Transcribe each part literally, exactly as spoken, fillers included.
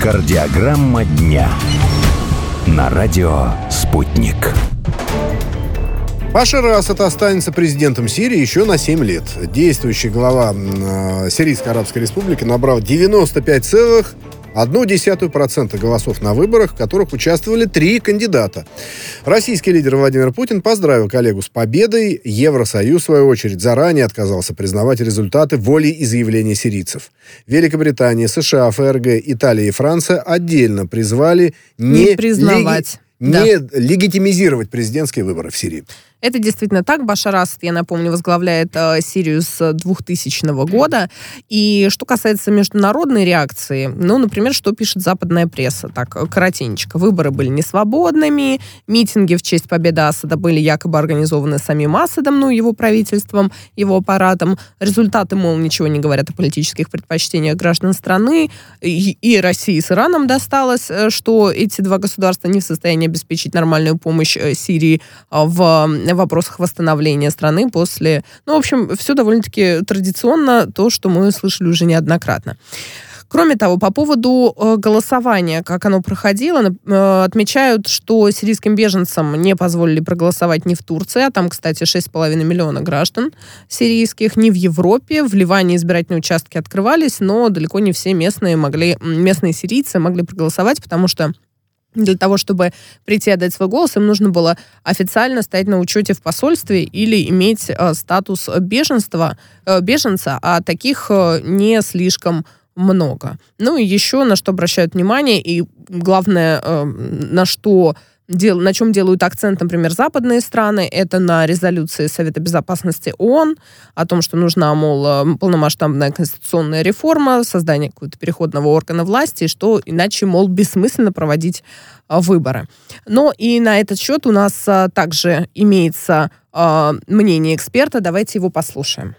Кардиограмма дня на радио «Спутник». Башар ас-Асад останется президентом Сирии еще на семь лет. Действующий глава э, Сирийской Арабской Республики набрал девяносто пять целых одну десятую процента голосов на выборах, в которых участвовали три кандидата. Российский лидер Владимир Путин поздравил коллегу с победой. Евросоюз, в свою очередь, заранее отказался признавать результаты волеизъявления сирийцев. Великобритания, США, ФРГ, Италия и Франция отдельно призвали не, не признавать. Леги... не да. легитимизировать президентские выборы в Сирии. Это действительно так. Башар ас-Асад, я напомню, возглавляет э, Сирию с двухтысячного года. И что касается международной реакции, ну, например, что пишет западная пресса? Так, коротенечко. Выборы были несвободными, митинги в честь победы Асада были якобы организованы самим Асадом, ну, его правительством, его аппаратом. Результаты, мол, ничего не говорят о политических предпочтениях граждан страны. И, и России с Ираном досталось, что эти два государства не в состоянии обеспечить нормальную помощь Сирии в в вопросах восстановления страны после... Ну, в общем, все довольно-таки традиционно, то, что мы слышали уже неоднократно. Кроме того, по поводу э, голосования, как оно проходило, э, отмечают, что сирийским беженцам не позволили проголосовать ни в Турции, а там, кстати, шесть с половиной миллиона граждан сирийских, ни в Европе. В Ливане избирательные участки открывались, но далеко не все местные, могли, местные сирийцы могли проголосовать, потому что для того, чтобы прийти и отдать свой голос, им нужно было официально стоять на учете в посольстве или иметь э, статус беженства, э, беженца, а таких э, не слишком много. Ну и еще на что обращают внимание, и главное, э, на что дел, на чем делают акцент, например, западные страны, это на резолюции Совета Безопасности ООН о том, что нужна, мол, полномасштабная конституционная реформа, создание какого-то переходного органа власти, что иначе, мол, бессмысленно проводить а, выборы. Но и на этот счет у нас а, также имеется а, мнение эксперта. Давайте его послушаем.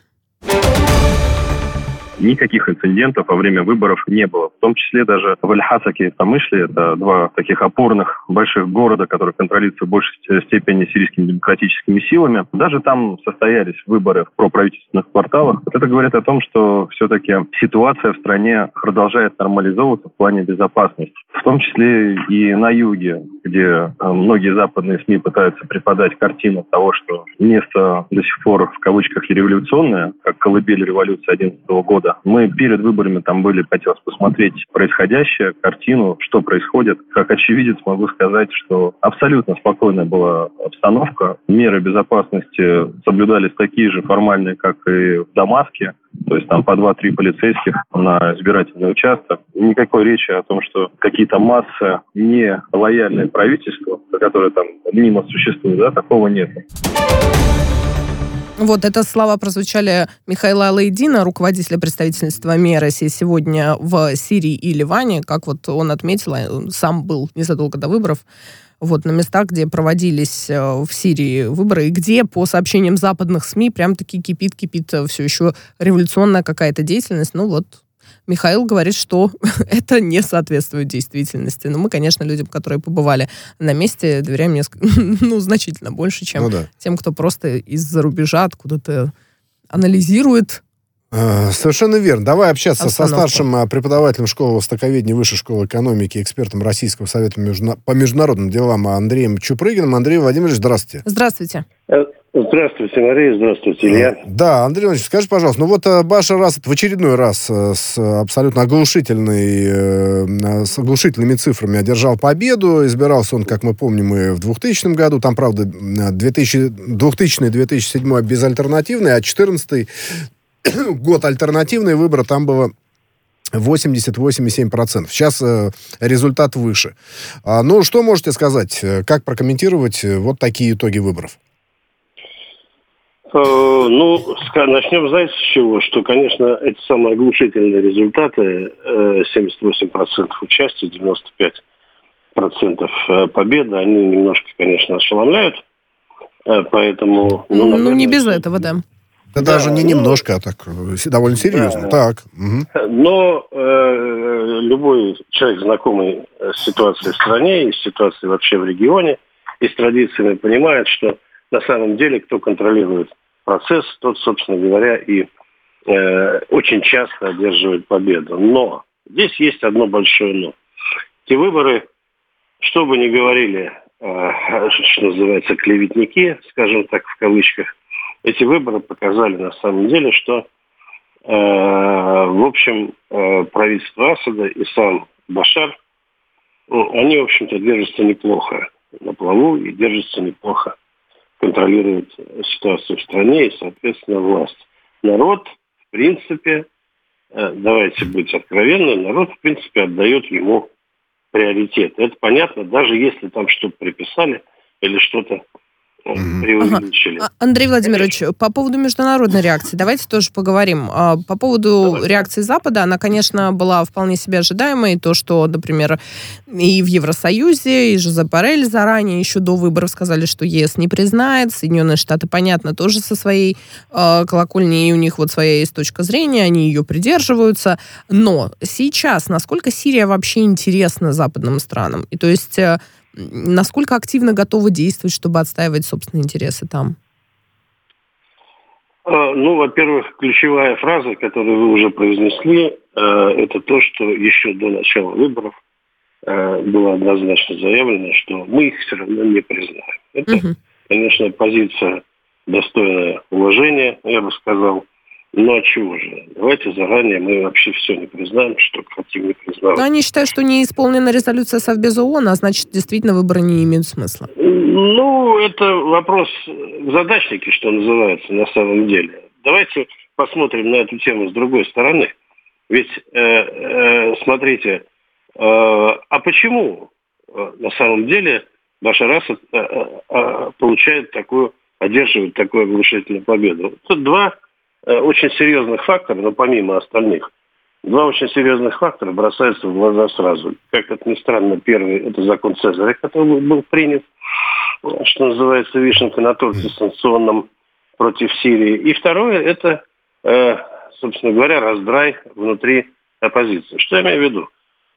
Никаких инцидентов во время выборов не было. В том числе даже в Аль-Хасаке и Тамышле, это два таких опорных больших города, которые контролируются в большей степени сирийскими демократическими силами. Даже там состоялись выборы в проправительственных кварталах. Вот это говорит о том, что все-таки ситуация в стране продолжает нормализовываться в плане безопасности. В том числе и на юге, где многие западные СМИ пытаются преподать картину того, что место до сих пор в кавычках революционное, как колыбель революции одиннадцатого года. Мы перед выборами там были, хотелось посмотреть происходящее, картину, что происходит. Как очевидец могу сказать, что абсолютно спокойная была обстановка. Меры безопасности соблюдались такие же формальные, как и в Дамаске. То есть там по два-три полицейских на избирательный участок. Никакой речи о том, что какие-то массы не лояльные правительству, которые там мимо существуют, да, такого нет. Вот это слова прозвучали Михаила Алаидина, руководителя представительства МИА России сегодня в Сирии и Ливане. Как вот он отметил, он сам был незадолго до выборов, вот на местах, где проводились в Сирии выборы, и где, по сообщениям западных СМИ, прям-таки кипит-кипит все еще революционная какая-то деятельность. Ну вот, Михаил говорит, что это не соответствует действительности. Но мы, конечно, людям, которые побывали на месте, доверяем несколько, ну, значительно больше, чем ну, да. тем, кто просто из-за рубежа откуда-то анализирует. Совершенно верно. Давай общаться Остановка. со старшим преподавателем школы востоковедения Высшей школы экономики, экспертом Российского совета по международным делам Андреем Чупрыгиным. Андрей Владимирович, здравствуйте. Здравствуйте. Здравствуйте, Мария, здравствуйте, Илья. Да, Андрей Владимирович, скажи, пожалуйста, ну вот Башар ас-Асад в очередной раз с абсолютно оглушительной, с оглушительными цифрами одержал победу. Избирался он, как мы помним, и в двухтысячном году. Там, правда, двухтысячный - две тысячи седьмой безальтернативный, а четырнадцатый год альтернативный выбор, там было восемьдесят восемь целых семь десятых процента. Сейчас э, результат выше. А, ну, что можете сказать? Как прокомментировать вот такие итоги выборов? Ну, начнем, знаете, с чего? Что, конечно, эти самые оглушительные результаты, семьдесят восемь процентов участия, девяносто пять процентов победы, они немножко, конечно, ошеломляют. Поэтому... Ну, наверное, ну не без этого, да. Да, да даже не ну, немножко, а так довольно серьезно. Да. Так. Угу. Но э, любой человек, знакомый с ситуацией в стране и с ситуацией вообще в регионе, и с традициями, понимает, что на самом деле кто контролирует процесс, тот, собственно говоря, и э, очень часто одерживает победу. Но здесь есть одно большое но. Эти выборы, что бы ни говорили, что называется, клеветники, скажем так, в кавычках, эти выборы показали на самом деле, что, в общем, правительство Асада и сам Башар, они, в общем-то, держатся неплохо на плаву и держатся неплохо, контролируют ситуацию в стране и, соответственно, власть. Народ, в принципе, давайте быть откровенны, народ, в принципе, отдает ему приоритет. Это понятно, даже если там что-то приписали или что-то преувеличили. Ага. Андрей Владимирович, Конечно. По поводу международной реакции, давайте тоже поговорим. По поводу Давай. реакции Запада, она, конечно, была вполне себе ожидаемой. То, что, например, и в Евросоюзе, и Жозеп Боррель заранее, еще до выборов, сказали, что ЕС не признает. Соединенные Штаты, понятно, тоже со своей э, колокольни, и у них вот своя есть точка зрения, они ее придерживаются. Но сейчас, насколько Сирия вообще интересна западным странам? И то есть... Э, насколько активно готовы действовать, чтобы отстаивать собственные интересы там? Ну, во-первых, ключевая фраза, которую вы уже произнесли, это то, что еще до начала выборов было однозначно заявлено, что мы их все равно не признаем. Это, угу. конечно, позиция достойная уважения, я бы сказал. Ну, а чего же? Давайте заранее мы вообще все не признаем, что хотим не признавать. Но они считают, что не исполнена резолюция Совбеза ООН, а значит, действительно выборы не имеют смысла. Ну, это вопрос задачники, что называется, на самом деле. Давайте посмотрим на эту тему с другой стороны. Ведь, э, э, смотрите, э, а почему э, на самом деле Башар Асад э, э, получает такую, одерживает такую оглушительную победу? Тут два очень серьезных факторов, но помимо остальных, два очень серьезных фактора бросаются в глаза сразу. Как это ни странно, первый – это закон Цезаря, который был принят, что называется, вишенка на торте санкционном против Сирии. И второе – это, собственно говоря, раздрай внутри оппозиции. Что я имею в виду?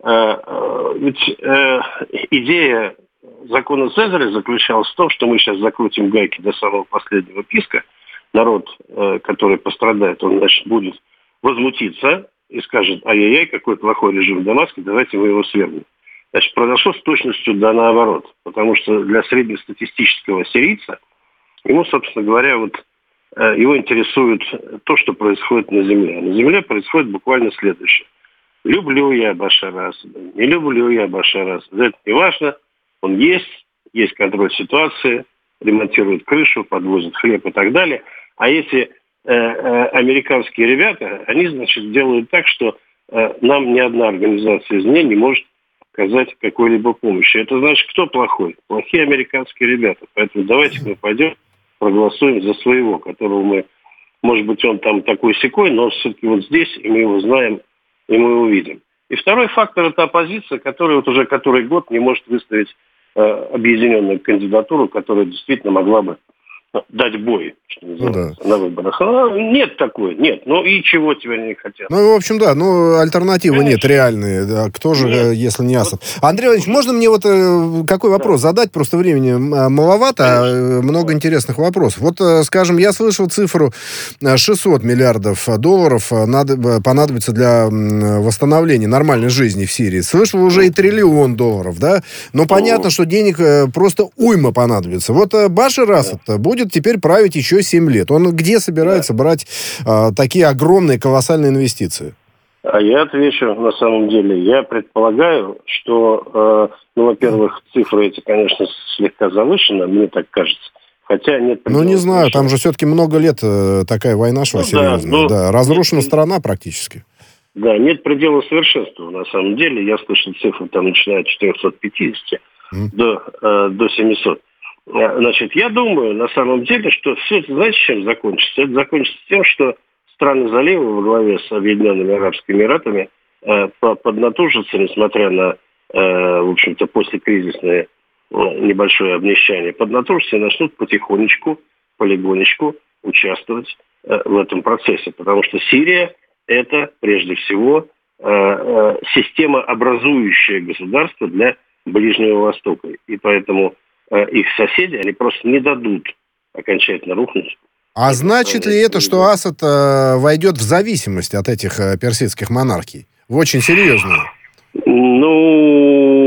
Ведь идея закона Цезаря заключалась в том, что мы сейчас закрутим гайки до самого последнего писка. Народ, который пострадает, он, значит, будет возмутиться и скажет: ай-яй-яй, какой плохой режим в Дамаске, давайте мы его свергнем. Значит, произошло с точностью да наоборот. Потому что для среднестатистического сирийца, ему, собственно говоря, вот его интересует то, что происходит на земле. А на земле происходит буквально следующее. Люблю я Башара Асада, не люблю я Башара Асада. Это не важно, он есть, есть контроль ситуации, ремонтируют крышу, подвозят хлеб и так далее. А эти э, э, американские ребята, они, значит, делают так, что э, нам ни одна организация извне не может оказать какой-либо помощи. Это значит, кто плохой? Плохие американские ребята. Поэтому давайте мы пойдем, проголосуем за своего, которого мы, может быть, он там такой-сякой, но все-таки вот здесь, и мы его знаем, и мы его видим. И второй фактор – это оппозиция, которая вот уже который год не может выставить объединенную кандидатуру, которая действительно могла бы дать бой, что называется, ну, да. на выборах. А, нет такой, нет. Ну и чего тебя не хотят? Ну, в общем, да, ну, альтернативы Конечно. нет реальные. Да. Кто же, нет. если не Асад? Андрей Владимирович, можно мне вот э, какой вопрос да. задать? Просто времени маловато, а много интересных вопросов. Вот, э, скажем, я слышал цифру шестьсот миллиардов долларов надо, понадобится для восстановления нормальной жизни в Сирии. Слышал уже и триллион долларов, да? Но понятно, О. что денег просто уйма понадобится. Вот э, Башар Асад да. будет теперь править еще семь лет. Он где собирается да. брать а, такие огромные, колоссальные инвестиции? А я отвечу, на самом деле. Я предполагаю, что, э, ну, во-первых, цифры эти, конечно, слегка завышены, мне так кажется. Хотя нет... Ну, не знаю, совершенно. Там же все-таки много лет э, такая война шла ну, серьезная. Да, ну, да, разрушена нет, страна практически. Да, нет предела совершенства, на самом деле. Я слышал цифры, там, начиная от четырехсот пятидесяти mm. до, э, до семисот. Значит, я думаю, на самом деле, что все это, знаете, чем закончится? Это закончится тем, что страны залива во главе с Объединенными Арабскими Эмиратами э, поднатужатся, несмотря на, э, в общем-то, послекризисное э, небольшое обнищание, поднатужатся и начнут потихонечку, полигонечку участвовать э, в этом процессе. Потому что Сирия – это, прежде всего, э, э, система, образующая государство для Ближнего Востока. И поэтому их соседи, они просто не дадут окончательно рухнуть. А значит ли это, что Асад э, войдет в зависимость от этих э, персидских монархий? В очень серьезную? Ну,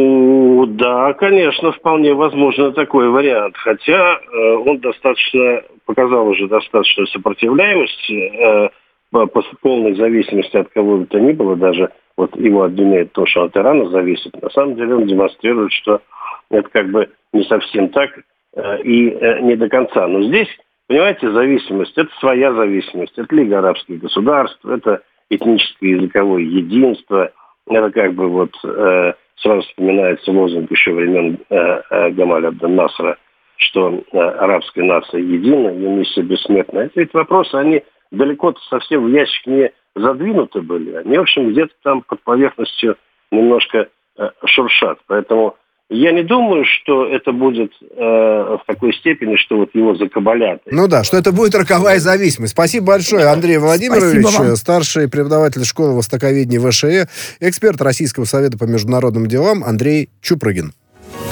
Да, конечно, вполне возможно такой вариант. Хотя э, он достаточно показал уже достаточную сопротивляемость э, по, по полной зависимости от кого бы то ни было, даже вот его обвиняют в том, что от Ирана зависит. На самом деле он демонстрирует, что это как бы не совсем так э, и э, не до конца. Но здесь, понимаете, зависимость – это своя зависимость. Это Лига арабских государств, это этническое языковое единство, это как бы вот... Э, Сразу вспоминается лозунг еще времен э, э, Гамаля Абден-Насра, что э, арабская нация едина, ее миссия бессмертна. Эти ведь вопросы, они далеко-то совсем в ящик не задвинуты были. Они, в общем, где-то там под поверхностью немножко э, шуршат. Поэтому я не думаю, что это будет э, в такой степени, что вот его закабалят. Ну да, что это будет роковая зависимость. Спасибо большое, Андрей Владимирович, старший преподаватель школы востоковедения ВШЭ, эксперт Российского совета по международным делам Андрей Чупрыгин.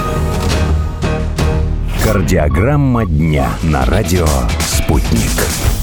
Кардиограмма дня на радио «Спутник».